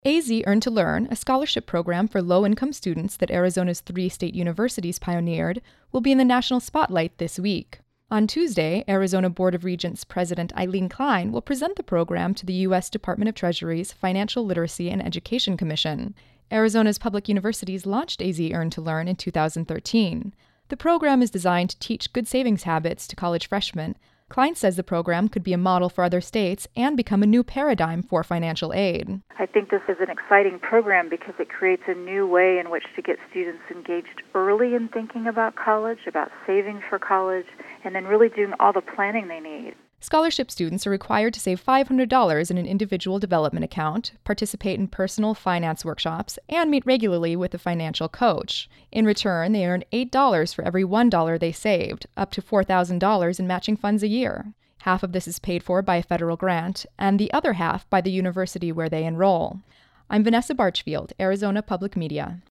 AZ Earn to Learn, a scholarship program for low-income students that Arizona's 3 state universities pioneered, will be in the national spotlight this week. On Tuesday, Arizona Board of Regents President Eileen Klein will present the program to the U.S. Department of Treasury's Financial Literacy and Education Commission. Arizona's public universities launched AZ Earn to Learn in 2013. The program is designed to teach good savings habits to college freshmen. Klein says the program could be a model for other states and become a new paradigm for financial aid. I think this is an exciting program because it creates a new way in which to get students engaged early in thinking about college, about saving for college, and then really doing all the planning they need. Scholarship students are required to save $500 in an individual development account, participate in personal finance workshops, and meet regularly with a financial coach. In return, they earn $8 for every $1 they saved, up to $4,000 in matching funds a year. Half of this is paid for by a federal grant, and the other half by the university where they enroll. I'm Vanessa Barchfield, Arizona Public Media.